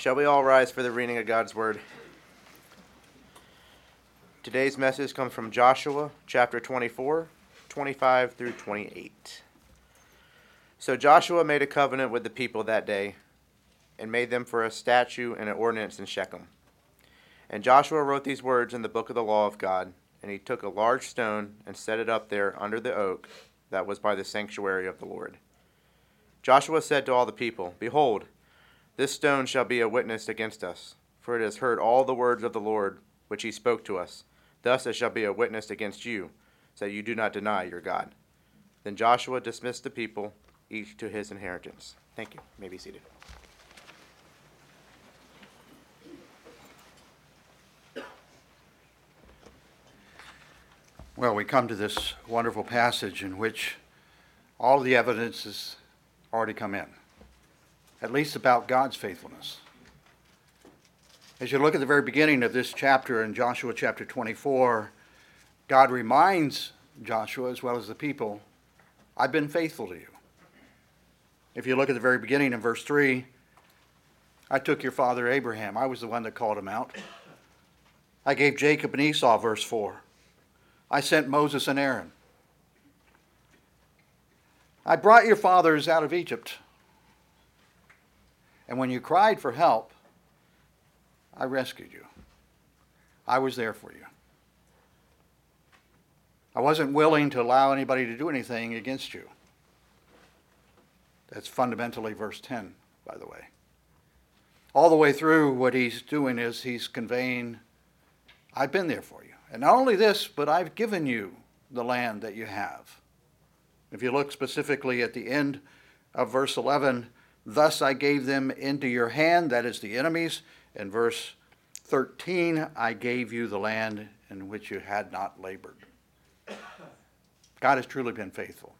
Shall we all rise for the reading of God's Word? Today's message comes from Joshua chapter 24, 25 through 28. So Joshua made a covenant with the people that day, and made them for a statute and an ordinance in Shechem. And Joshua wrote these words in the book of the law of God, and he took a large stone and set it up there under the oak that was by the sanctuary of the Lord. Joshua said to all the people, Behold, this stone shall be a witness against us, for it has heard all the words of the Lord which he spoke to us. Thus it shall be a witness against you, so that you do not deny your God. Then Joshua dismissed the people, each to his inheritance. Thank you. You may be seated. Well, we come to this wonderful passage in which all of the evidence has already come in, at least about God's faithfulness. As you look at the very beginning of this chapter in Joshua chapter 24, God reminds Joshua as well as the people, I've been faithful to you. If you look at the very beginning in verse 3, I took your father Abraham. I was the one that called him out. I gave Jacob and Esau, verse 4. I sent Moses and Aaron. I brought your fathers out of Egypt. And when you cried for help, I rescued you. I was there for you. I wasn't willing to allow anybody to do anything against you. That's fundamentally verse 10, by the way. All the way through, what he's doing is he's conveying, I've been there for you. And not only this, but I've given you the land that you have. If you look specifically at the end of verse 11, thus I gave them into your hand, that is the enemies. In verse 13, I gave you the land in which you had not labored. God has truly been faithful.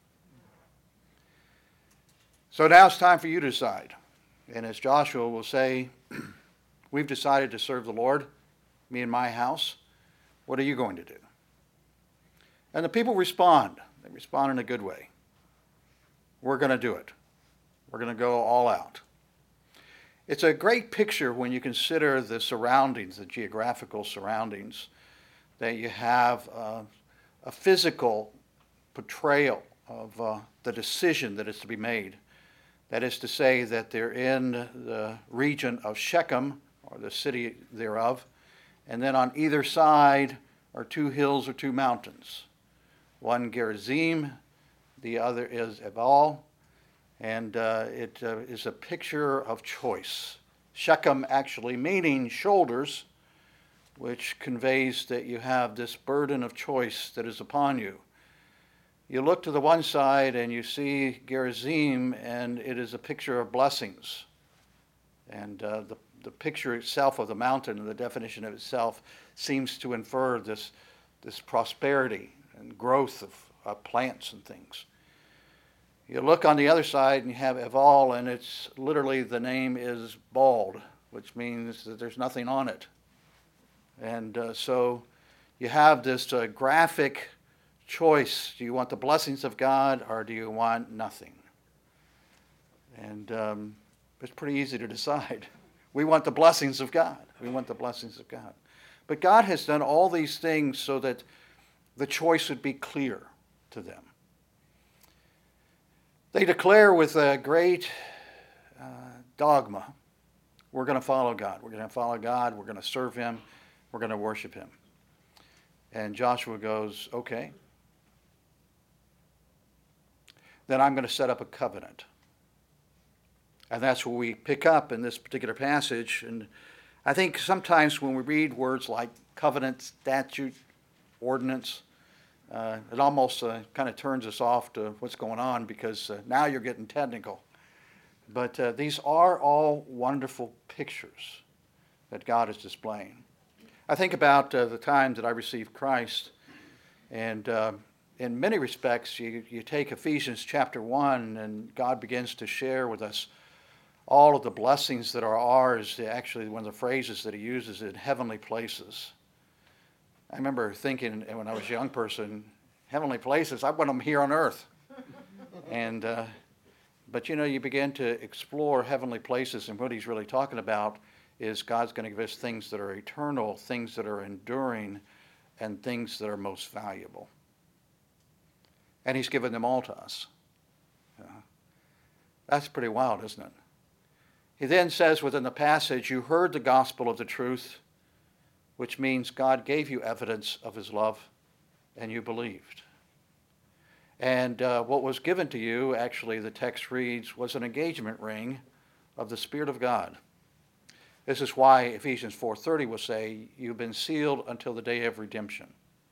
So now it's time for you to decide. And as Joshua will say, we've decided to serve the Lord, me and my house. What are you going to do? And the people respond. They respond in a good way. We're going to do it. We're going to go all out. It's a great picture when you consider the surroundings, the geographical surroundings, that you have a physical portrayal of the decision that is to be made. That is to say that they're in the region of Shechem, or the city thereof, and then on either side are two hills or two mountains. One Gerizim, the other is Ebal, and it is a picture of choice. Shechem actually meaning shoulders, which conveys that you have this burden of choice that is upon you. You look to the one side and you see Gerizim, and it is a picture of blessings. And the picture itself of the mountain and the definition of itself seems to infer this prosperity and growth of plants and things. You look on the other side and you have Eval, and it's literally, the name is bald, which means that there's nothing on it. And so you have this graphic choice. Do you want the blessings of God, or do you want nothing? And it's pretty easy to decide. We want the blessings of God. We want the blessings of God. But God has done all these things so that the choice would be clear to them. They declare with a great dogma, we're going to follow God. We're going to follow God. We're going to serve him. We're going to worship him. And Joshua goes, okay. Then I'm going to set up a covenant. And that's what we pick up in this particular passage. And I think sometimes when we read words like covenant, statute, ordinance, it almost kind of turns us off to what's going on, because now you're getting technical. But these are all wonderful pictures that God is displaying. I think about the time that I received Christ, and in many respects, you take Ephesians chapter 1, and God begins to share with us all of the blessings that are ours. Actually, one of the phrases that he uses in heavenly places. I remember thinking when I was a young person, heavenly places, I want them here on earth. But you begin to explore heavenly places and what he's really talking about. is God's going to give us things that are eternal, things that are enduring, and things that are most valuable. And he's given them all to us. That's pretty wild, isn't it? He then says within the passage, you heard the gospel of the truth, which means God gave you evidence of his love, and you believed. And what was given to you, actually the text reads, was an engagement ring of the Spirit of God. This is why Ephesians 4:30 will say, you've been sealed until the day of redemption.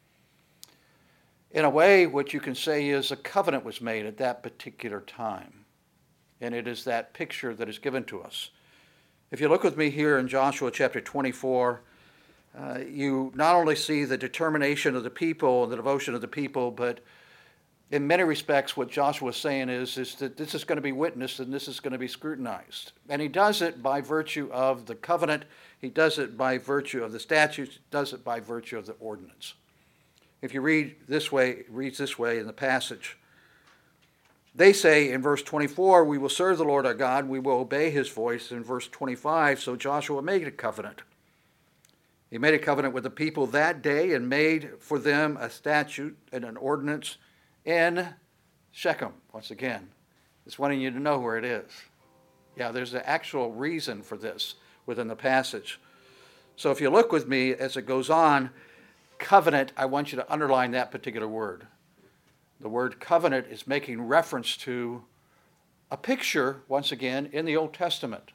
In a way, what you can say is a covenant was made at that particular time. And it is that picture that is given to us. If you look with me here in Joshua chapter 24, you not only see the determination of the people and the devotion of the people, but in many respects what Joshua is saying is that this is going to be witnessed and this is going to be scrutinized. And he does it by virtue of the covenant. He does it by virtue of the statutes. He does it by virtue of the ordinance. If you read this way, it reads this way in the passage. They say in verse 24, we will serve the Lord our God, we will obey his voice. In verse 25, so Joshua made a covenant. He made a covenant with the people that day and made for them a statute and an ordinance in Shechem. Once again, it's wanting you to know where it is. Yeah, there's an actual reason for this within the passage. So if you look with me as it goes on, covenant, I want you to underline that particular word. The word covenant is making reference to a picture, once again, in the Old Testament.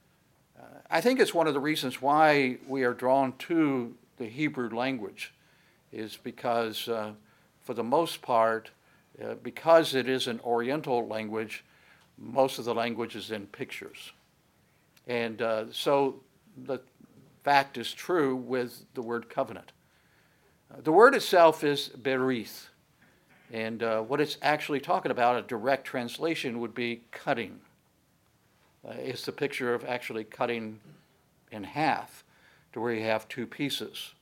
I think it's one of the reasons why we are drawn to the Hebrew language, is because, for the most part, because it is an Oriental language, most of the language is in pictures. And so the fact is true with the word covenant. The word itself is berith. And what it's actually talking about, a direct translation, would be cutting. It's the picture of actually cutting in half to where you have two pieces.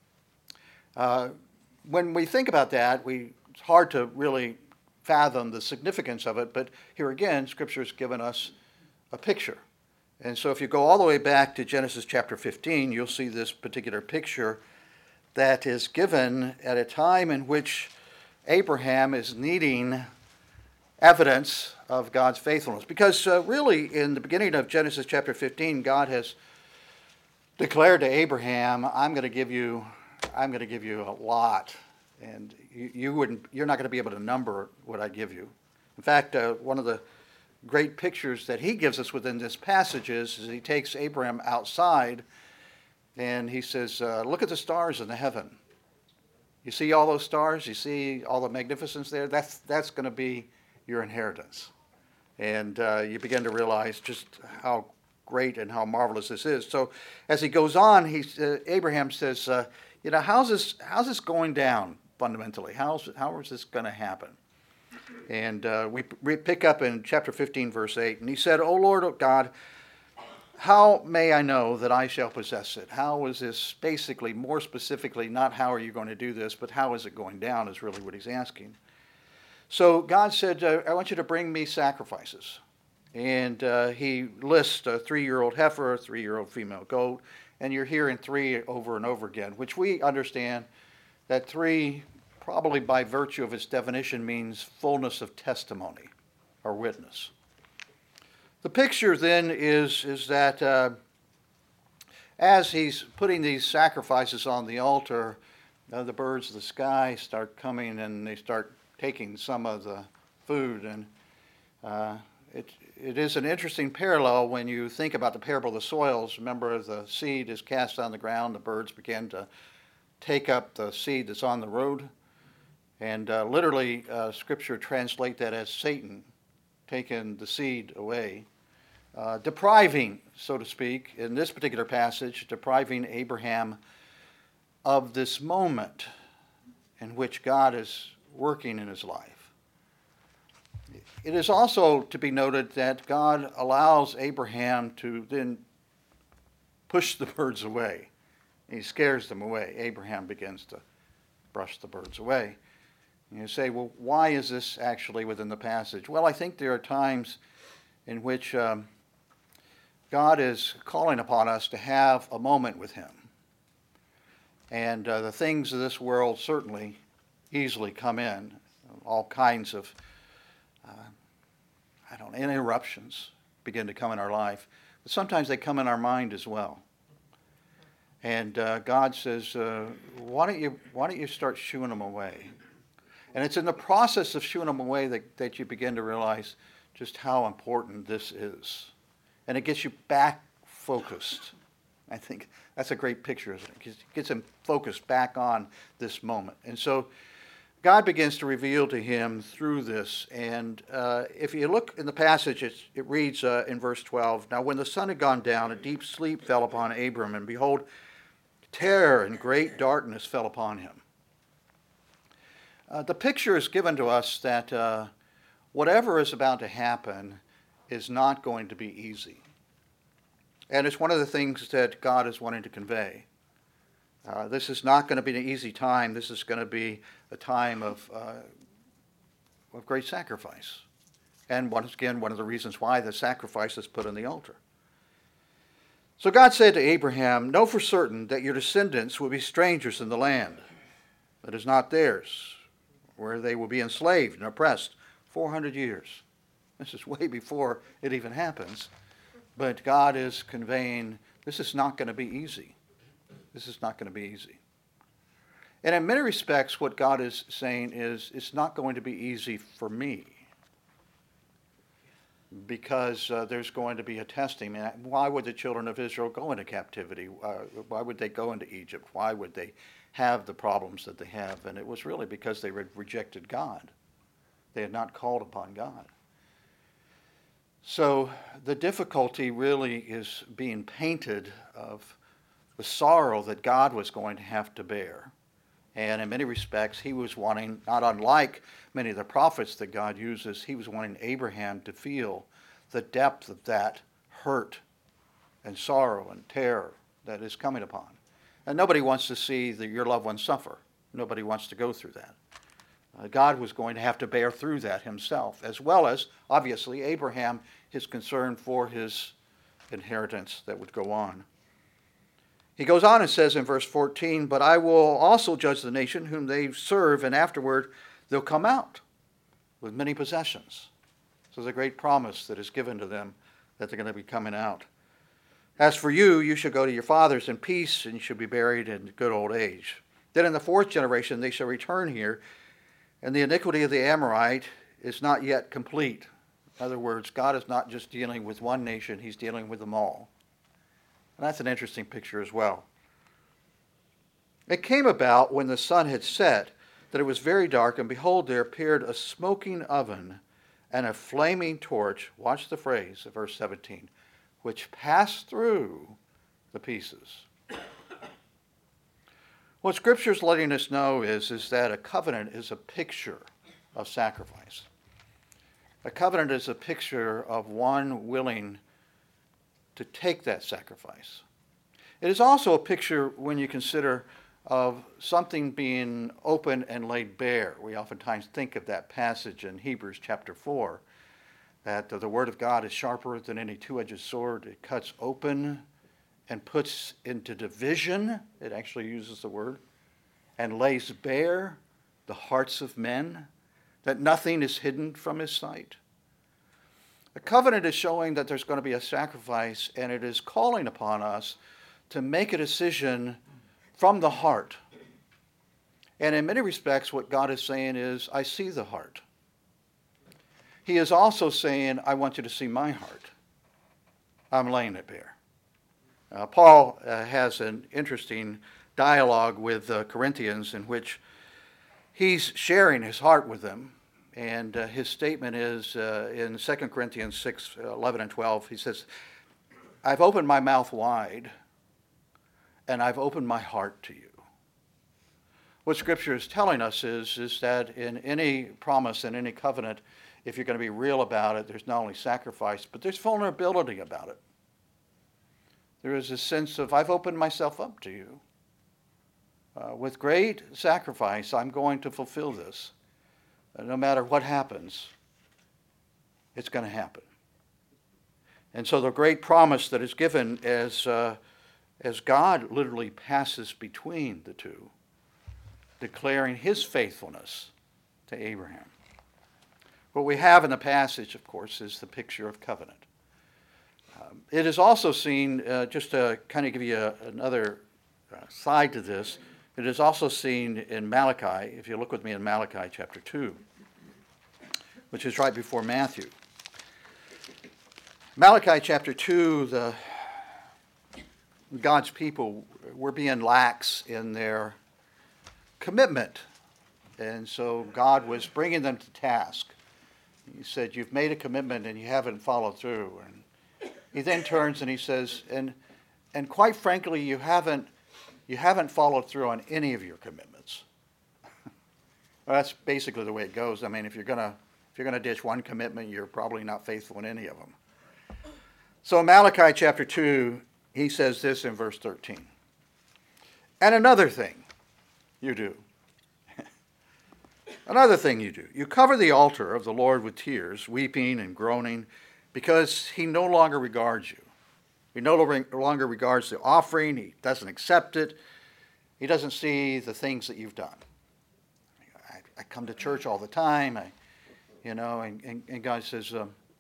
When we think about that, it's hard to really fathom the significance of it, but here again, Scripture has given us a picture. And so if you go all the way back to Genesis chapter 15, you'll see this particular picture that is given at a time in which Abraham is needing evidence of God's faithfulness. Because really, in the beginning of Genesis chapter 15, God has declared to Abraham, I'm going to give you a lot, and you're not going to be able to number what I give you. In fact, one of the great pictures that he gives us within this passage is he takes Abraham outside and he says, look at the stars in the heaven. You see all those stars? You see all the magnificence there? That's going to be your inheritance. And you begin to realize just how great and how marvelous this is. So as he goes on, Abraham says, how's this going down fundamentally? How is this going to happen? And we pick up in chapter 15, verse 8. And he said, O Lord God, how may I know that I shall possess it? How is this, basically, more specifically, not how are you going to do this, but how is it going down is really what he's asking. So God said, I want you to bring me sacrifices. And he lists a 3-year-old heifer, a 3-year-old female goat, and you're hearing 3 over and over again, which we understand that 3, probably by virtue of its definition, means fullness of testimony or witness. The picture then is that as he's putting these sacrifices on the altar, the birds of the sky start coming and they start taking some of the food. And it is an interesting parallel when you think about the parable of the soils. Remember, the seed is cast on the ground, the birds begin to take up the seed that's on the road. And literally, Scripture translate that as Satan taking the seed away, depriving, so to speak, in this particular passage, depriving Abraham of this moment in which God is working in his life. It is also to be noted that God allows Abraham to then push the birds away. He scares them away. Abraham begins to brush the birds away. And you say, well, why is this actually within the passage? Well, I think there are times in which God is calling upon us to have a moment with him. And the things of this world certainly easily come in, all kinds of, interruptions begin to come in our life. But sometimes they come in our mind as well. And God says, why don't you start shooing them away? And it's in the process of shooing them away that you begin to realize just how important this is. And it gets you back focused. I think that's a great picture, isn't it? It gets him focused back on this moment. And so God begins to reveal to him through this. And if you look in the passage, it reads in verse 12, "Now when the sun had gone down, a deep sleep fell upon Abram, and behold, terror and great darkness fell upon him." The picture is given to us that whatever is about to happen is not going to be easy. And it's one of the things that God is wanting to convey. This is not going to be an easy time. This is going to be a time of great sacrifice. And once again, one of the reasons why the sacrifice is put on the altar. So God said to Abraham, "Know for certain that your descendants will be strangers in the land that is not theirs, where they will be enslaved and oppressed 400 years. This is way before it even happens. But God is conveying, this is not going to be easy. This is not going to be easy. And in many respects, what God is saying is, it's not going to be easy for me. Because there's going to be a testing. And why would the children of Israel go into captivity? Why would they go into Egypt? Why would they have the problems that they have? And it was really because they had rejected God. They had not called upon God. So the difficulty really is being painted of the sorrow that God was going to have to bear. And in many respects, he was wanting, not unlike many of the prophets that God uses, he was wanting Abraham to feel the depth of that hurt and sorrow and terror that is coming upon. And nobody wants to see your loved ones suffer. Nobody wants to go through that. God was going to have to bear through that himself, as well as, obviously, Abraham, his concern for his inheritance that would go on. He goes on and says in verse 14, "But I will also judge the nation whom they serve, and afterward they'll come out with many possessions." So there's a great promise that is given to them that they're going to be coming out. "As for you, you shall go to your fathers in peace, and you shall be buried in good old age. Then in the fourth generation they shall return here, and the iniquity of the Amorite is not yet complete." In other words, God is not just dealing with one nation, he's dealing with them all. And that's an interesting picture as well. "It came about when the sun had set that it was very dark, and behold, there appeared a smoking oven and a flaming torch," watch the phrase of verse 17, "which passed through the pieces." What Scripture is letting us know is that a covenant is a picture of sacrifice. A covenant is a picture of one willing to take that sacrifice. It is also a picture, when you consider, of something being open and laid bare. We oftentimes think of that passage in Hebrews chapter 4, that the Word of God is sharper than any two-edged sword. It cuts open and puts into division, it actually uses the word, and lays bare the hearts of men, that nothing is hidden from his sight. The covenant is showing that there's going to be a sacrifice, and it is calling upon us to make a decision from the heart. And in many respects, what God is saying is, I see the heart. He is also saying, I want you to see my heart. I'm laying it bare. Paul has an interesting dialogue with Corinthians in which he's sharing his heart with them. And his statement is in 2 Corinthians 6, 11 and 12, he says, "I've opened my mouth wide, and I've opened my heart to you." What Scripture is telling us is that in any promise, in any covenant, if you're going to be real about it, there's not only sacrifice, but there's vulnerability about it. There is a sense of, I've opened myself up to you. With great sacrifice, I'm going to fulfill this. No matter what happens, it's going to happen. And so the great promise that is given as God literally passes between the two, declaring his faithfulness to Abraham. What we have in the passage, of course, is the picture of covenant. It is also seen, just to kind of give you another side to this, it is also seen in Malachi, if you look with me in Malachi chapter 2, which is right before Matthew. Malachi chapter 2, God's people were being lax in their commitment. And so God was bringing them to task. He said, you've made a commitment and you haven't followed through. And he then turns and he says, and quite frankly, you haven't followed through on any of your commitments. Well, that's basically the way it goes. I mean, if you're gonna ditch one commitment, you're probably not faithful in any of them. So in Malachi chapter 2, he says this in verse 13. And another thing you do. Another thing you do. You cover the altar of the Lord with tears, weeping and groaning, because he no longer regards you. He no longer regards the offering. He doesn't accept it. He doesn't see the things that you've done. I come to church all the time, and God says,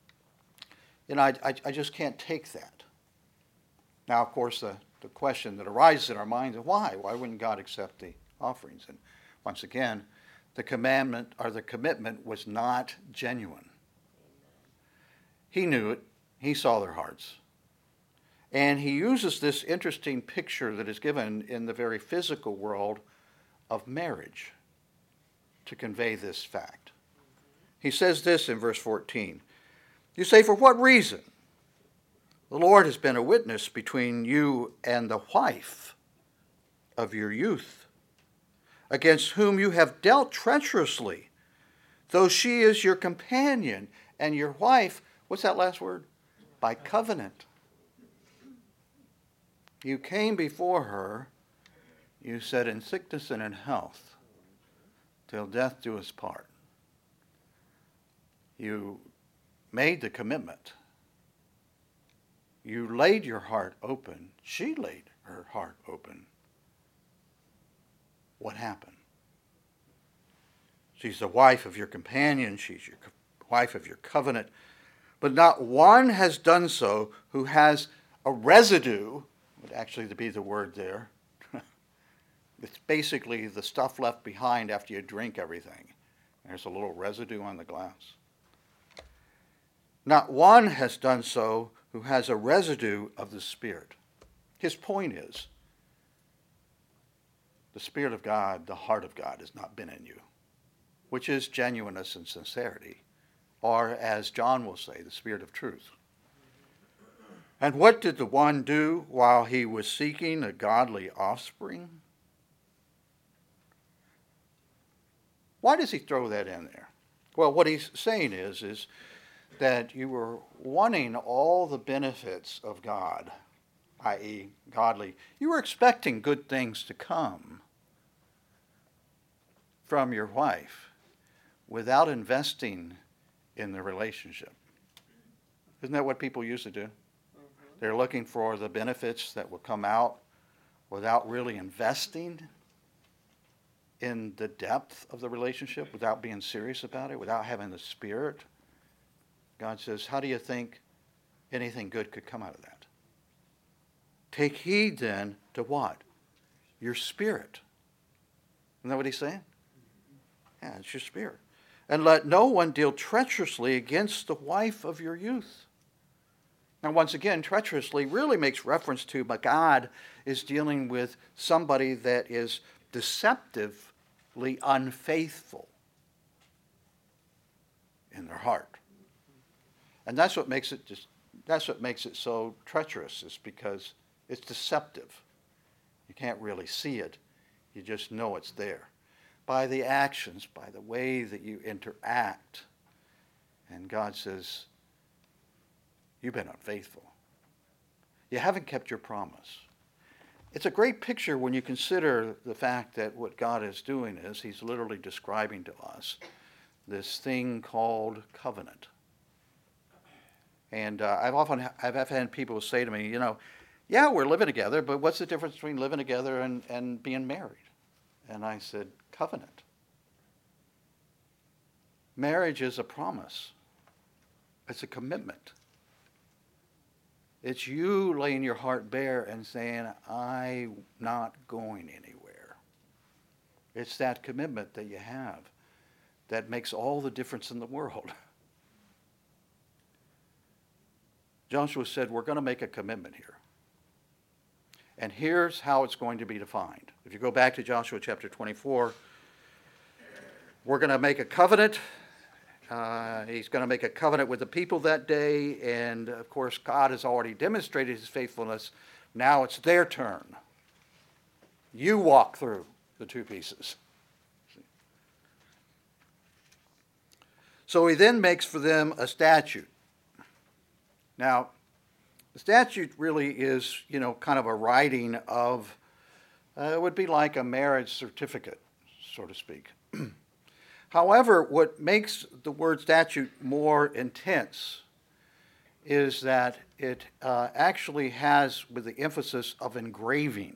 I just can't take that. Now, of course, the question that arises in our minds is why? Why wouldn't God accept the offerings? And once again, the commandment or the commitment was not genuine. He knew it. He saw their hearts. And he uses this interesting picture that is given in the very physical world of marriage to convey this fact. He says this in verse 14. You say, for what reason? The Lord has been a witness between you and the wife of your youth, against whom you have dealt treacherously, though she is your companion and your wife, what's that last word? By covenant. You came before her, you said, in sickness and in health, till death do us part. You made the commitment. You laid your heart open. She laid her heart open. What happened? She's the wife of your companion. She's your wife of your covenant. But not one has done so who has a residue, would actually be the word there. It's basically the stuff left behind after you drink everything. There's a little residue on the glass. Not one has done so who has a residue of the Spirit. His point is, the Spirit of God, the heart of God, has not been in you, which is genuineness and sincerity, or as John will say, the Spirit of truth. And what did the one do while he was seeking a godly offspring? Why does he throw that in there? Well, what he's saying is that you were wanting all the benefits of God, i.e. godly. You were expecting good things to come from your wife without investing in the relationship. Isn't that what people used to do? They're looking for the benefits that will come out without really investing in the depth of the relationship, without being serious about it, without having the Spirit. God says, how do you think anything good could come out of that? Take heed then to what? Your spirit. Isn't that what he's saying? Yeah, it's your spirit. And let no one deal treacherously against the wife of your youth. Now, once again, treacherously really makes reference to, but God is dealing with somebody that is deceptively unfaithful in their heart. And that's what makes it so treacherous, is because it's deceptive. You can't really see it. You just know it's there. By the actions, by the way that you interact. And God says, you've been unfaithful. You haven't kept your promise. It's a great picture when you consider the fact that what God is doing is he's literally describing to us this thing called covenant. And I've had people say to me, yeah, we're living together, but what's the difference between living together and being married? And I said, covenant. Marriage is a promise. It's a commitment. It's you laying your heart bare and saying, I'm not going anywhere. It's that commitment that you have that makes all the difference in the world. Joshua said, we're going to make a commitment here. And here's how it's going to be defined. If you go back to Joshua chapter 24, we're going to make a covenant. He's going to make a covenant with the people that day. And, of course, God has already demonstrated his faithfulness. Now it's their turn. You walk through the two pieces. So he then makes for them a statute. Now, the statute really is, kind of a writing of, it would be like a marriage certificate, so to speak. However, what makes the word statute more intense is that it actually has with the emphasis of engraving.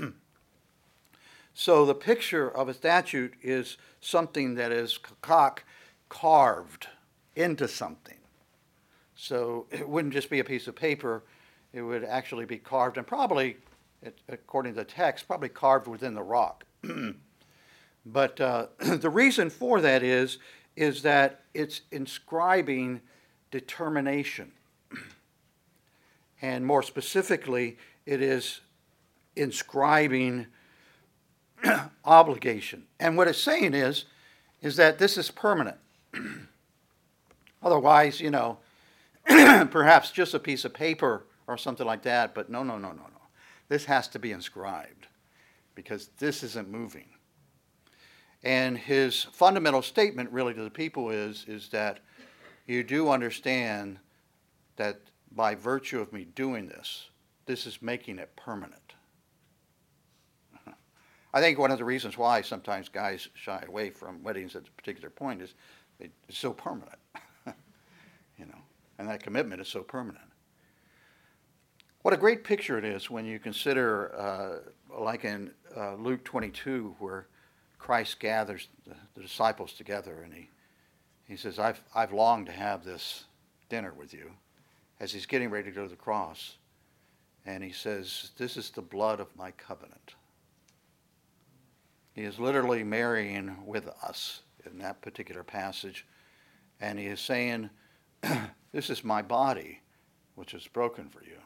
So the picture of a statute is something that is carved into something. So it wouldn't just be a piece of paper, it would actually be carved, and probably, according to the text, probably carved within the rock. But the reason for that is that it's inscribing determination. And more specifically, it is inscribing obligation. And what it's saying is that this is permanent. Otherwise, perhaps just a piece of paper or something like that, but no. This has to be inscribed because this isn't moving. And his fundamental statement really to the people is that you do understand that by virtue of me doing this, this is making it permanent. I think one of the reasons why sometimes guys shy away from weddings at a particular point is it's so permanent. And that commitment is so permanent. What a great picture it is when you consider, like in Luke 22, where Christ gathers the disciples together, and he says, I've longed to have this dinner with you, as he's getting ready to go to the cross. And he says, this is the blood of my covenant. He is literally marrying with us in that particular passage. And he is saying, this is my body, which is broken for you.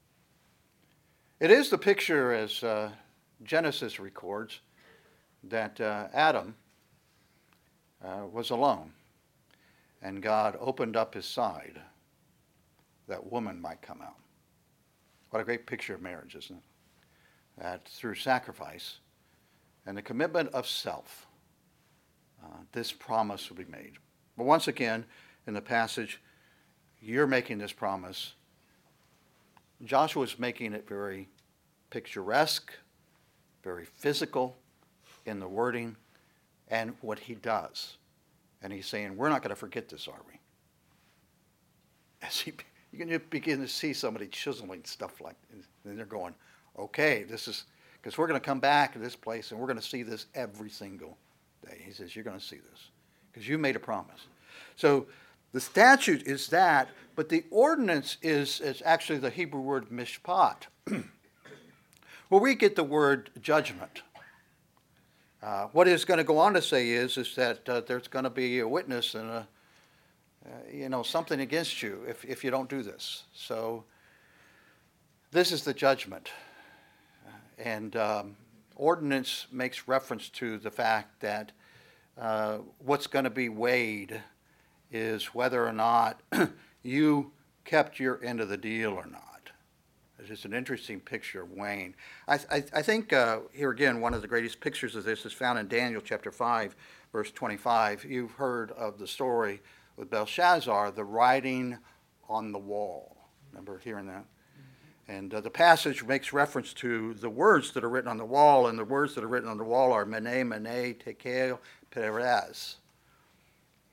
It is the picture, as Genesis records, that Adam was alone, and God opened up his side that woman might come out. What a great picture of marriage, isn't it? That through sacrifice and the commitment of self, this promise will be made. But once again, in the passage, you're making this promise. Joshua's making it very picturesque, very physical in the wording and what he does. And he's saying, we're not going to forget this, are we? As you can begin to see somebody chiseling stuff like this. And they're going, okay, this is, because we're going to come back to this place and we're going to see this every single day. He says, you're going to see this because you made a promise. So the statute is that, but the ordinance is actually the Hebrew word mishpat, where we get the word judgment. What it's going to go on to say is that there's going to be a witness and something against you if you don't do this. So this is the judgment. And ordinance makes reference to the fact that what's going to be weighed is whether or not you kept your end of the deal or not. It's just an interesting picture of weighing. I think here again, one of the greatest pictures of this is found in Daniel chapter 5, verse 25. You've heard of the story with Belshazzar, the writing on the wall. Remember hearing that? And the passage makes reference to the words that are written on the wall, and the words that are written on the wall are Mene, Mene, Tekel, Perez.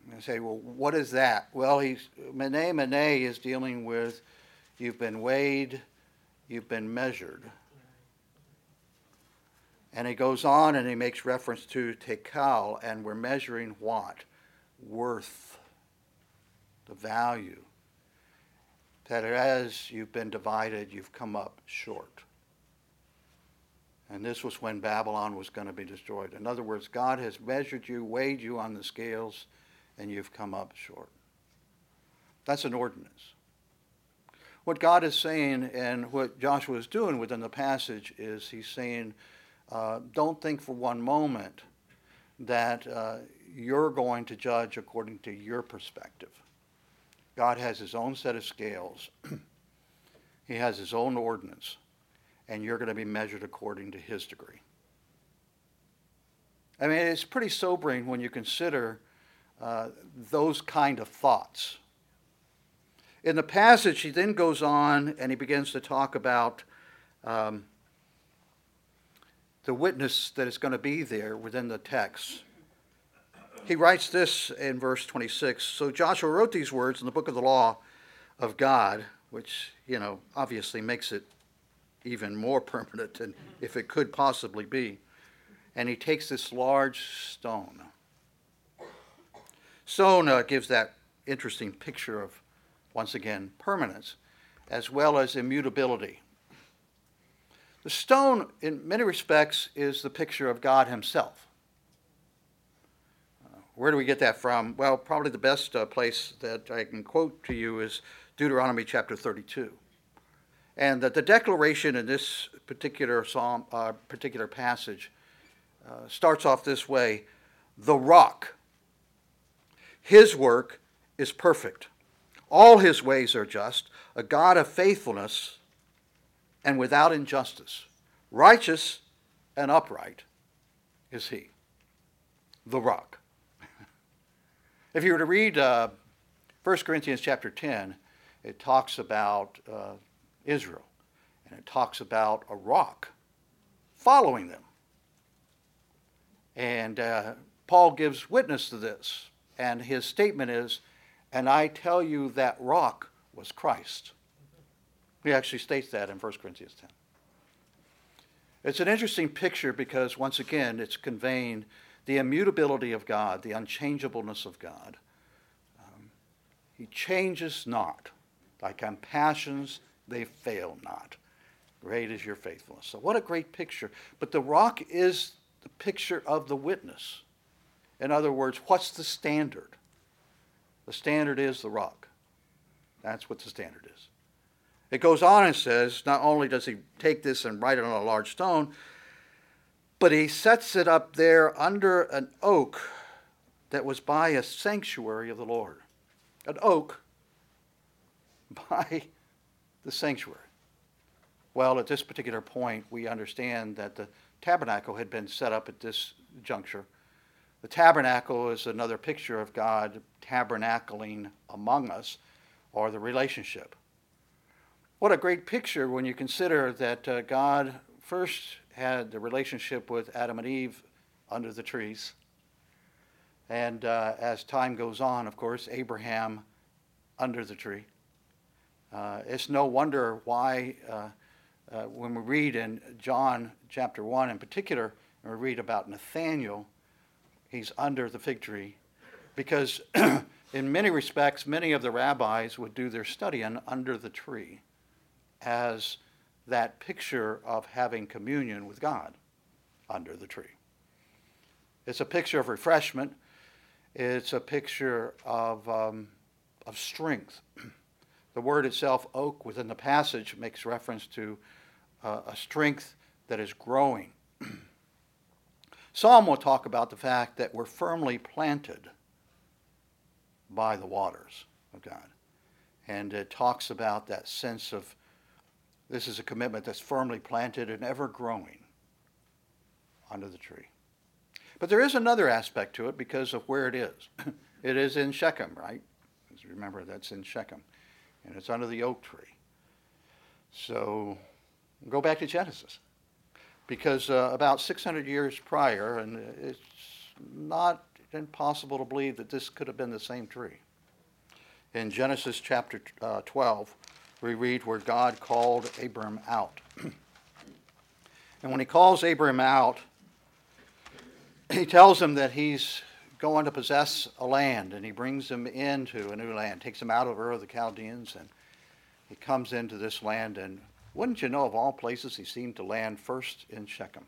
You say, well, what is that? Well, Mene is dealing with you've been weighed, you've been measured. And he goes on and he makes reference to tekal, and we're measuring what? Worth, the value. That as you've been divided, you've come up short. And this was when Babylon was going to be destroyed. In other words, God has measured you, weighed you on the scales, and you've come up short. That's an ordinance. What God is saying, and what Joshua is doing within the passage, is he's saying, don't think for one moment that you're going to judge according to your perspective. God has his own set of scales. He has his own ordinance, and you're going to be measured according to his degree. I mean, it's pretty sobering when you consider those kind of thoughts. In the passage, he then goes on and he begins to talk about the witness that is going to be there within the text. He writes this in verse 26. So Joshua wrote these words in the book of the law of God, which, obviously makes it even more permanent than if it could possibly be. And he takes this large stone. Stone gives that interesting picture of, once again, permanence, as well as immutability. The stone, in many respects, is the picture of God himself. Where do we get that from? Well, probably the best place that I can quote to you is Deuteronomy chapter 32. And that the declaration in this particular particular passage starts off this way: the rock, his work is perfect. All his ways are just, a God of faithfulness and without injustice. Righteous and upright is he, the rock. If you were to read 1 Corinthians chapter 10, it talks about Israel, and it talks about a rock following them. And Paul gives witness to this, and his statement is, and I tell you that rock was Christ. He actually states that in 1 Corinthians 10. It's an interesting picture because, once again, it's conveying the immutability of God, the unchangeableness of God. He changes not. Thy compassions, they fail not. Great is your faithfulness. So what a great picture. But the rock is the picture of the witness. In other words, what's the standard? The standard is the rock. That's what the standard is. It goes on and says, not only does he take this and write it on a large stone, but he sets it up there under an oak that was by a sanctuary of the Lord. An oak by the sanctuary. Well, at this particular point, we understand that the tabernacle had been set up at this juncture. The tabernacle is another picture of God tabernacling among us, or the relationship. What a great picture when you consider that God first had the relationship with Adam and Eve under the trees. And as time goes on, of course, Abraham under the tree. It's no wonder why when we read in John chapter 1 in particular, and we read about Nathanael, he's under the fig tree. Because in many respects, many of the rabbis would do their studying under the tree as that picture of having communion with God under the tree. It's a picture of refreshment. It's a picture of strength. The word itself, oak, within the passage makes reference to a strength that is growing. Psalm will talk about the fact that we're firmly planted by the waters of God. And it talks about that sense of this is a commitment that's firmly planted and ever growing under the tree. But there is another aspect to it because of where it is. It is in Shechem, right? Remember, that's in Shechem. And it's under the oak tree. So go back to Genesis. Because about 600 years prior, and it's not impossible to believe that this could have been the same tree. In Genesis chapter 12, we read where God called Abram out. And when he calls Abram out, he tells him that he's going to possess a land, and he brings him into a new land, takes him out of Ur of the Chaldeans, and he comes into this land. And wouldn't you know, of all places, he seemed to land first in Shechem.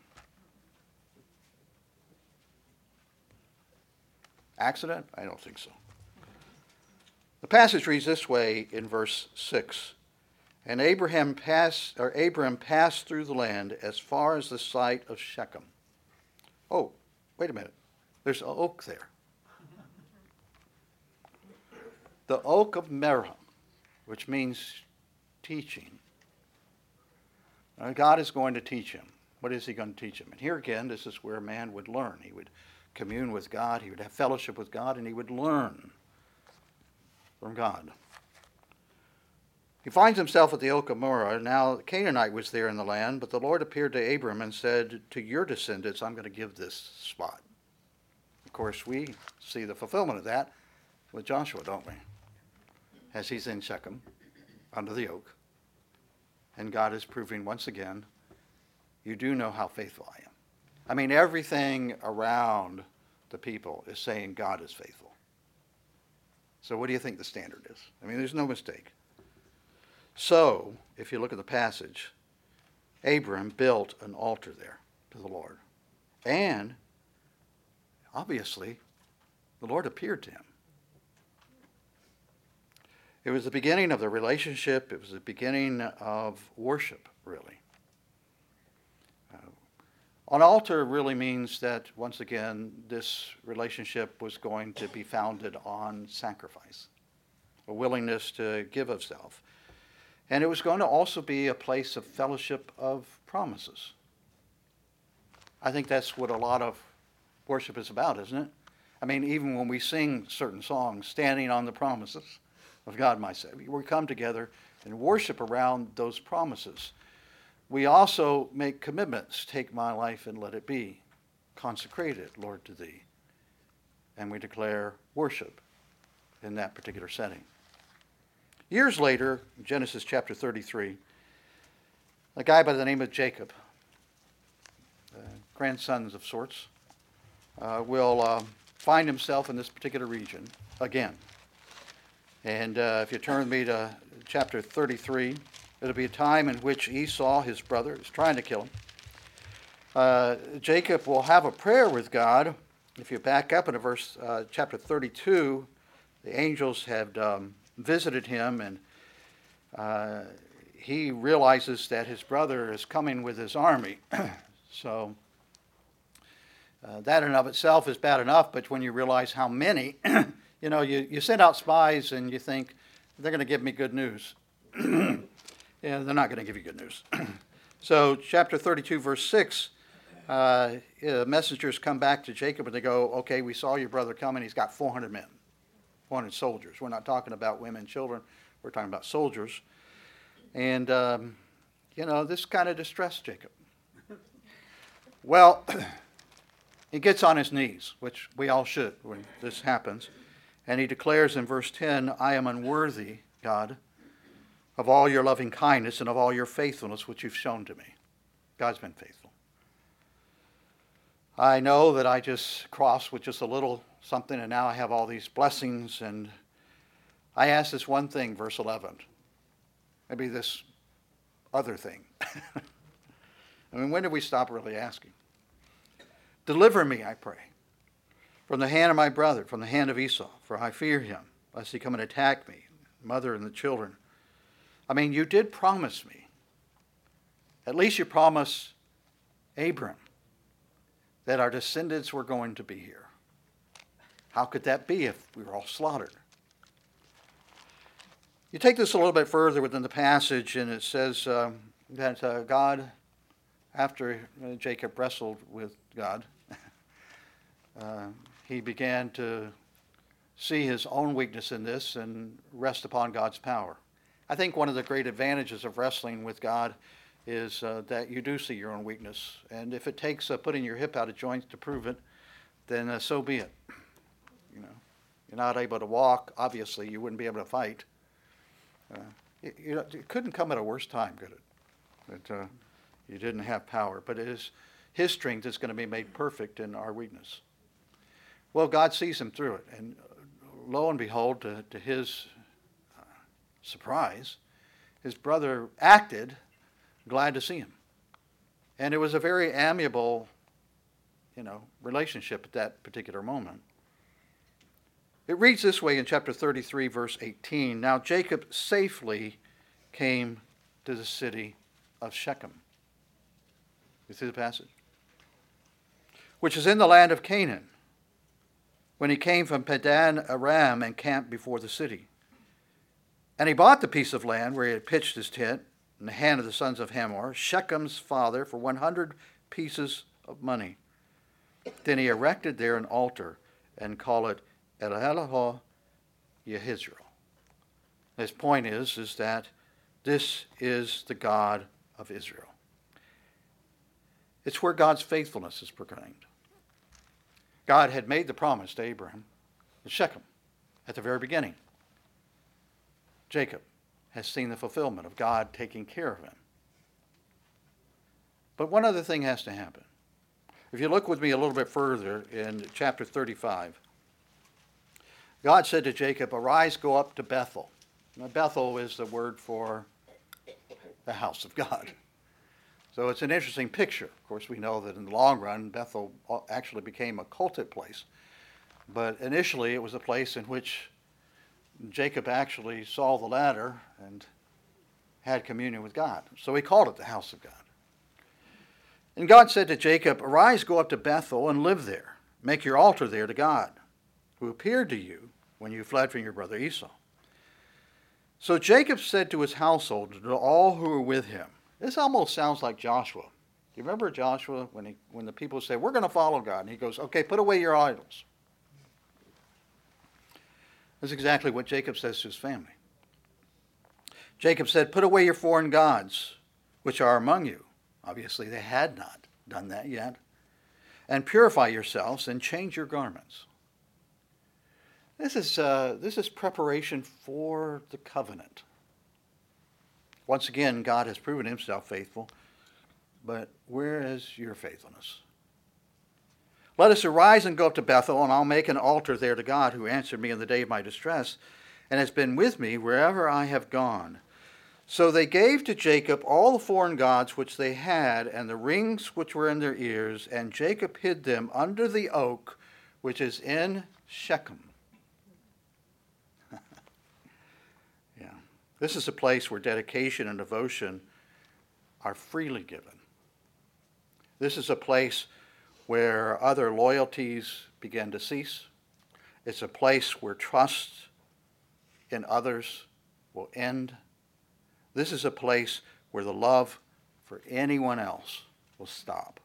Accident? I don't think so. The passage reads this way in verse 6. And Abram passed through the land as far as the site of Shechem. Oh, wait a minute. There's an oak there. The oak of Merah, which means teaching. Now, God is going to teach him. What is he going to teach him? And here again, this is where a man would learn. He would commune with God, he would have fellowship with God, and he would learn from God. He finds himself at the oak of Moreh. Now, the Canaanite was there in the land, but the Lord appeared to Abram and said, to your descendants, I'm going to give this spot. Of course, we see the fulfillment of that with Joshua, don't we? As he's in Shechem, under the oak. And God is proving once again, you do know how faithful I am. I mean, everything around the people is saying God is faithful. So what do you think the standard is? I mean, there's no mistake. So, if you look at the passage, Abram built an altar there to the Lord. And, obviously, the Lord appeared to him. It was the beginning of the relationship. It was the beginning of worship, really. An altar really means that, once again, this relationship was going to be founded on sacrifice, a willingness to give of self. And it was going to also be a place of fellowship of promises. I think that's what a lot of worship is about, isn't it? I mean, even when we sing certain songs, standing on the promises of God, my Savior, we come together and worship around those promises. We also make commitments. Take my life and let it be. Consecrate it, Lord, to thee. And we declare worship in that particular setting. Years later, Genesis chapter 33, a guy by the name of Jacob, grandsons of sorts, will find himself in this particular region again. And if you turn with me to chapter 33, it'll be a time in which Esau, his brother, is trying to kill him. Jacob will have a prayer with God. If you back up into chapter 32, the angels had visited him, and he realizes that his brother is coming with his army. So that in and of itself is bad enough, but when you realize how many, you send out spies and you think, they're going to give me good news. Yeah, they're not going to give you good news. So chapter 32, verse 6, messengers come back to Jacob and they go, okay, we saw your brother coming. He's got 400 men, 400 soldiers. We're not talking about women and children. We're talking about soldiers. And, this kind of distressed Jacob. Well, he gets on his knees, which we all should when this happens. And he declares in verse 10, I am unworthy, God, of all your loving kindness and of all your faithfulness which you've shown to me. God's been faithful. I know that I just crossed with just a little something, and now I have all these blessings, and I ask this one thing, verse 11. Maybe this other thing. I mean, when do we stop really asking? Deliver me, I pray, from the hand of my brother, from the hand of Esau, for I fear him, lest he come and attack me, mother and the children. I mean, you did promise me. At least you promised Abram that our descendants were going to be here. How could that be if we were all slaughtered? You take this a little bit further within the passage, and it says that God, after Jacob wrestled with God, he began to see his own weakness in this and rest upon God's power. I think one of the great advantages of wrestling with God is that you do see your own weakness. And if it takes putting your hip out of joint to prove it, then so be it. You're not able to walk. Obviously, you wouldn't be able to fight. It couldn't come at a worse time, could it? That you didn't have power. But it is his strength is going to be made perfect in our weakness. Well, God sees him through it. And lo and behold, to his surprise, his brother acted glad to see him. And it was a very amiable, relationship at that particular moment. It reads this way in chapter 33, verse 18. Now Jacob safely came to the city of Shechem. You see the passage? Which is in the land of Canaan, when he came from Padan Aram and camped before the city. And he bought the piece of land where he had pitched his tent in the hand of the sons of Hamor, Shechem's father, for 100 pieces of money. Then he erected there an altar and called it El-Elohe Yehizrael. His point is that this is the God of Israel. It's where God's faithfulness is proclaimed. God had made the promise to Abraham at Shechem at the very beginning. Jacob has seen the fulfillment of God taking care of him. But one other thing has to happen. If you look with me a little bit further in chapter 35, God said to Jacob, arise, go up to Bethel. Now, Bethel is the word for the house of God. So it's an interesting picture. Of course, we know that in the long run, Bethel actually became a cultic place. But initially, it was a place in which Jacob actually saw the ladder and had communion with God. So he called it the house of God. And God said to Jacob, arise, go up to Bethel and live there. Make your altar there to God, who appeared to you when you fled from your brother Esau. So Jacob said to his household, to all who were with him, this almost sounds like Joshua. Do you remember Joshua when the people said, we're going to follow God? And he goes, okay, put away your idols. That's exactly what Jacob says to his family. Jacob said, put away your foreign gods, which are among you. Obviously, they had not done that yet. And purify yourselves and change your garments. This is preparation for the covenant. Once again, God has proven himself faithful, but where is your faithfulness? Let us arise and go up to Bethel, and I'll make an altar there to God, who answered me in the day of my distress, and has been with me wherever I have gone. So they gave to Jacob all the foreign gods which they had, and the rings which were in their ears, and Jacob hid them under the oak which is in Shechem. Yeah. This is a place where dedication and devotion are freely given. This is a place where other loyalties begin to cease. It's a place where trust in others will end. This is a place where the love for anyone else will stop.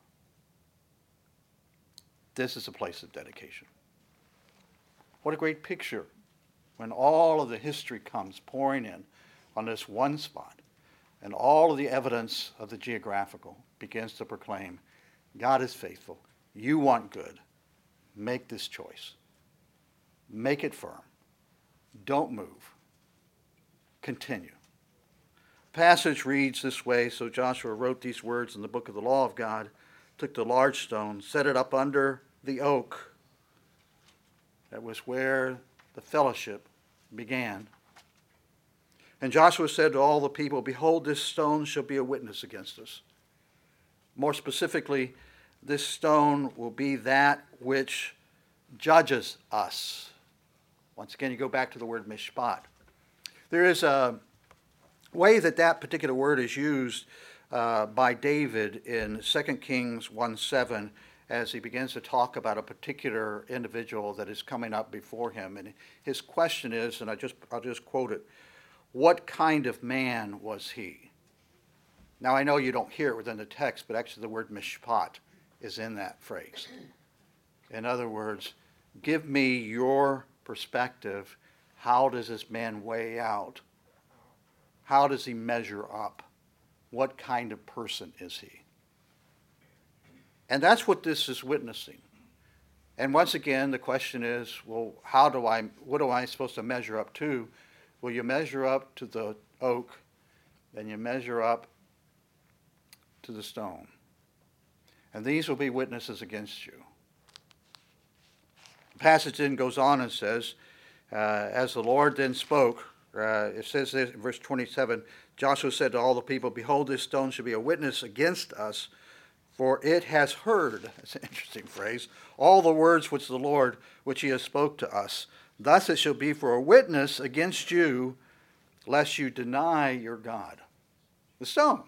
This is a place of dedication. What a great picture when all of the history comes pouring in on this one spot, and all of the evidence of the geographical begins to proclaim, God is faithful. You want good. Make this choice. Make it firm. Don't move. Continue. The passage reads this way, so Joshua wrote these words in the book of the law of God, took the large stone, set it up under the oak. That was where the fellowship began. And Joshua said to all the people, behold, this stone shall be a witness against us. More specifically, this stone will be that which judges us. Once again, you go back to the word mishpat. There is a way that particular word is used by David in 2 Kings 1:7 as he begins to talk about a particular individual that is coming up before him. And his question is, and I'll just quote it, what kind of man was he? Now, I know you don't hear it within the text, but actually the word mishpat is in that phrase. In other words, give me your perspective. How does this man weigh out? How does he measure up? What kind of person is he? And that's what this is witnessing. And once again, the question is, well, what am I supposed to measure up to? Well, you measure up to the oak, then you measure up to the stone. And these will be witnesses against you. The passage then goes on and says, as the Lord then spoke, it says this in verse 27, Joshua said to all the people, behold, this stone shall be a witness against us, for it has heard, that's an interesting phrase, all the words which he has spoke to us. Thus it shall be for a witness against you, lest you deny your God. The stones.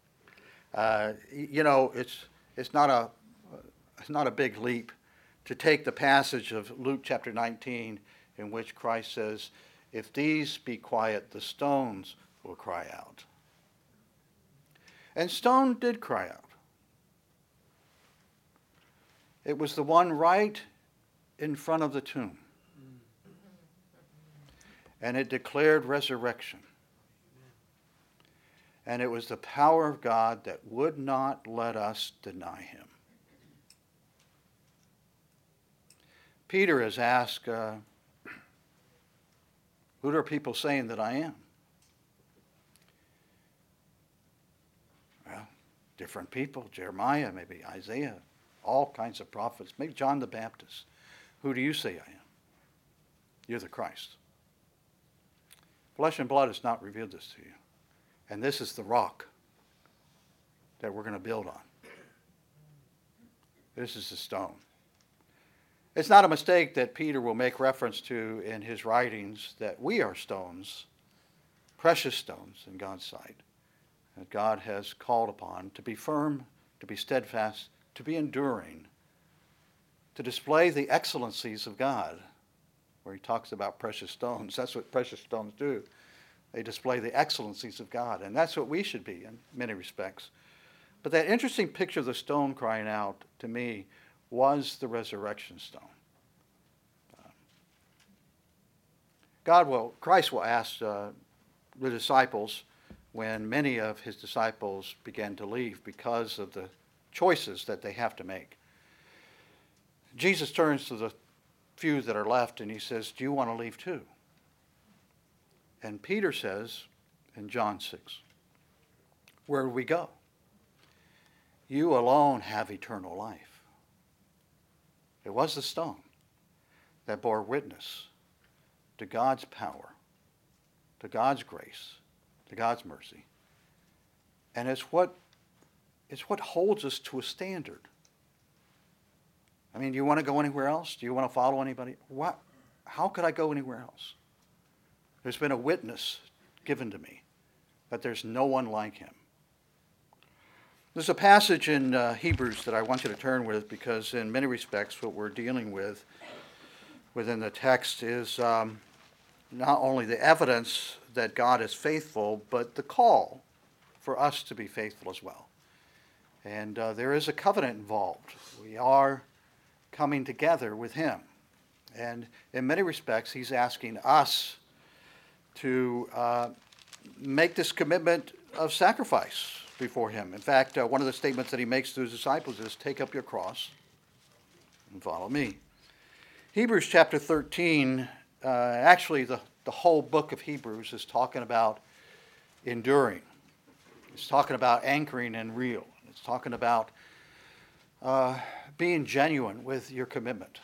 It's not a big leap to take the passage of Luke chapter 19 in which Christ says, if these be quiet, the stones will cry out. And stone did cry out. It was the one right in front of the tomb. And it declared resurrection. And it was the power of God that would not let us deny him. Peter is asked, who are people saying that I am? Well, different people. Jeremiah, maybe Isaiah, all kinds of prophets. Maybe John the Baptist. Who do you say I am? You're the Christ. Flesh and blood has not revealed this to you. And this is the rock that we're going to build on. This is the stone. It's not a mistake that Peter will make reference to in his writings that we are stones, precious stones in God's sight, that God has called upon to be firm, to be steadfast, to be enduring, to display the excellencies of God, where he talks about precious stones. That's what precious stones do. They display the excellencies of God, and that's what we should be in many respects. But that interesting picture of the stone crying out, to me, was the resurrection stone. Christ will ask the disciples when many of his disciples began to leave because of the choices that they have to make. Jesus turns to the few that are left and he says, do you want to leave too? And Peter says in John 6, where do we go? You alone have eternal life. It was the stone that bore witness to God's power, to God's grace, to God's mercy. And it's what holds us to a standard. I mean, do you want to go anywhere else? Do you want to follow anybody? How could I go anywhere else? There's been a witness given to me that there's no one like him. There's a passage in Hebrews that I want you to turn with because in many respects what we're dealing with within the text is not only the evidence that God is faithful, but the call for us to be faithful as well. And there is a covenant involved. We are coming together with him. And in many respects, he's asking us to make this commitment of sacrifice before him. In fact, one of the statements that he makes to his disciples is, take up your cross and follow me. Hebrews chapter 13, actually the whole book of Hebrews is talking about enduring. It's talking about anchoring and real. It's talking about being genuine with your commitment.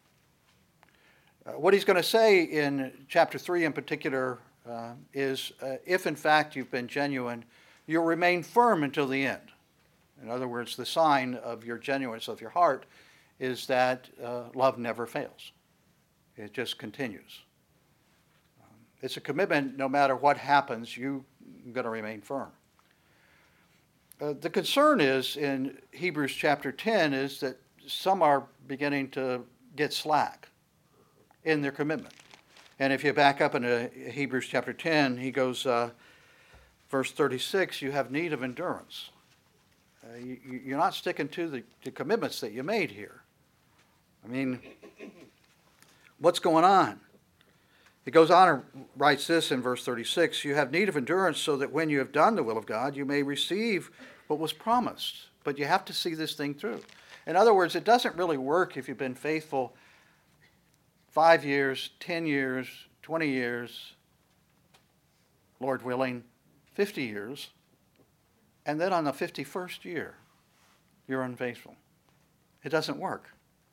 What he's going to say in chapter 3 in particular is if in fact you've been genuine, you'll remain firm until the end. In other words, the sign of your genuineness of your heart is that love never fails. It just continues. It's a commitment, no matter what happens, you're going to remain firm. The concern is in Hebrews chapter 10 is that some are beginning to get slack in their commitment. And if you back up into Hebrews chapter 10, he goes, verse 36, you have need of endurance. You're not sticking to the commitments that you made here. I mean, what's going on? He goes on and writes this in verse 36, you have need of endurance so that when you have done the will of God, you may receive what was promised. But you have to see this thing through. In other words, it doesn't really work if you've been faithful 5 years, 10 years, 20 years, Lord willing, 50 years, and then on the 51st year, you're unfaithful. It doesn't work.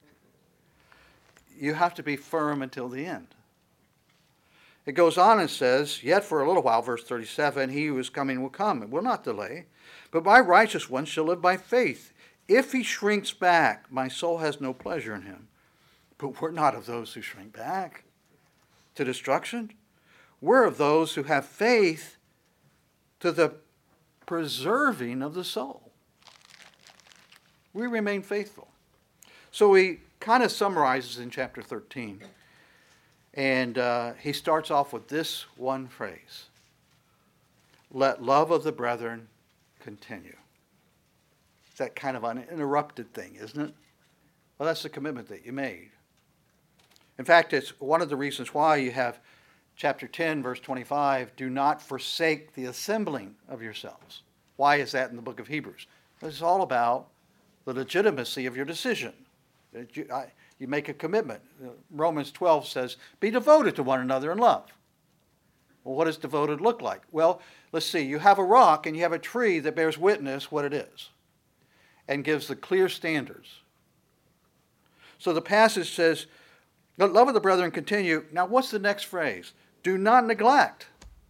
You have to be firm until the end. It goes on and says, yet for a little while, verse 37, he who is coming will come and will not delay. But my righteous one shall live by faith. If he shrinks back, my soul has no pleasure in him. But we're not of those who shrink back to destruction. We're of those who have faith to the preserving of the soul. We remain faithful. So he kind of summarizes in chapter 13. And he starts off with this one phrase. Let love of the brethren continue. It's that kind of uninterrupted thing, isn't it? Well, that's the commitment that you made. In fact, it's one of the reasons why you have chapter 10, verse 25, do not forsake the assembling of yourselves. Why is that in the book of Hebrews? It's all about the legitimacy of your decision. You make a commitment. Romans 12 says, be devoted to one another in love. Well, what does devoted look like? Well, let's see. You have a rock and you have a tree that bears witness what it is and gives the clear standards. So the passage says, let love of the brethren continue. Now, what's the next phrase? Do not neglect.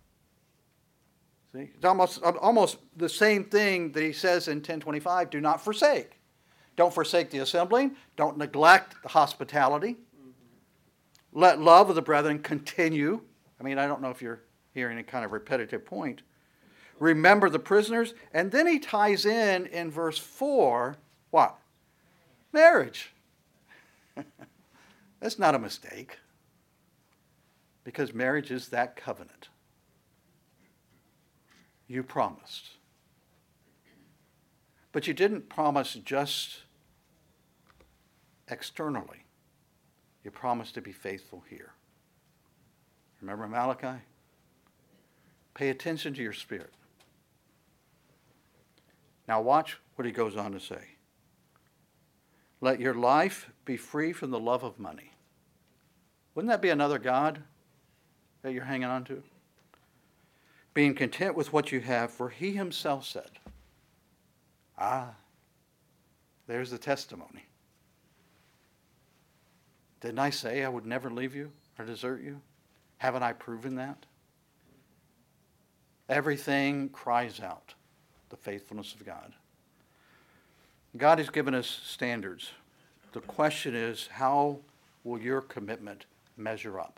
See, it's almost the same thing that he says in 10:25, do not forsake. Don't forsake the assembling. Don't neglect the hospitality. Let love of the brethren continue. I mean, I don't know if you're hearing a kind of repetitive point. Remember the prisoners. And then he ties in verse 4, what? Marriage. That's not a mistake. Because marriage is that covenant. You promised. But you didn't promise just externally. You promised to be faithful here. Remember Malachi? Pay attention to your spirit. Now watch what he goes on to say. Let your life be free from the love of money. Wouldn't that be another God that you're hanging on to? Being content with what you have, for he himself said, there's the testimony. Didn't I say I would never leave you or desert you? Haven't I proven that? Everything cries out the faithfulness of God. God has given us standards. The question is, how will your commitment measure up?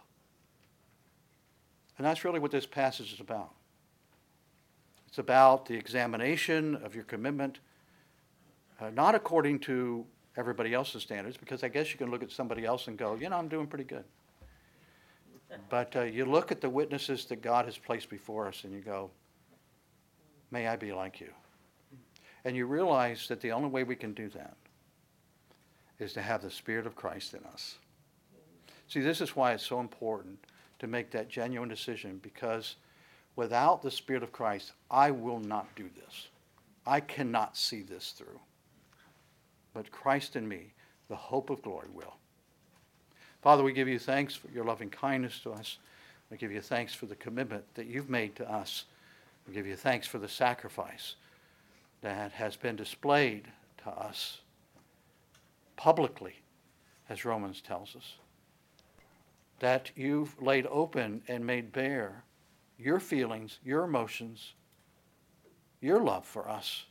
And that's really what this passage is about. It's about the examination of your commitment, not according to everybody else's standards, because I guess you can look at somebody else and go, I'm doing pretty good. But you look at the witnesses that God has placed before us and you go, may I be like you. And you realize that the only way we can do that is to have the Spirit of Christ in us. See, this is why it's so important to make that genuine decision, because without the Spirit of Christ, I will not do this. I cannot see this through. But Christ in me, the hope of glory, will. Father, we give you thanks for your loving kindness to us. We give you thanks for the commitment that you've made to us. We give you thanks for the sacrifice that has been displayed to us publicly, as Romans tells us. That you've laid open and made bare your feelings, your emotions, your love for us.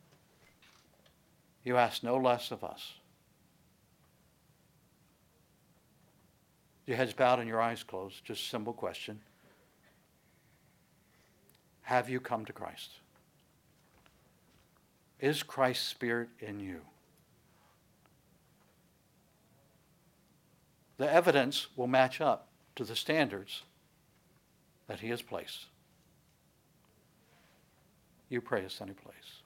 You ask no less of us. Your heads bowed and your eyes closed. Just a simple question. Have you come to Christ? Is Christ's Spirit in you? The evidence will match up to the standards that he has placed. You pray a sunny place.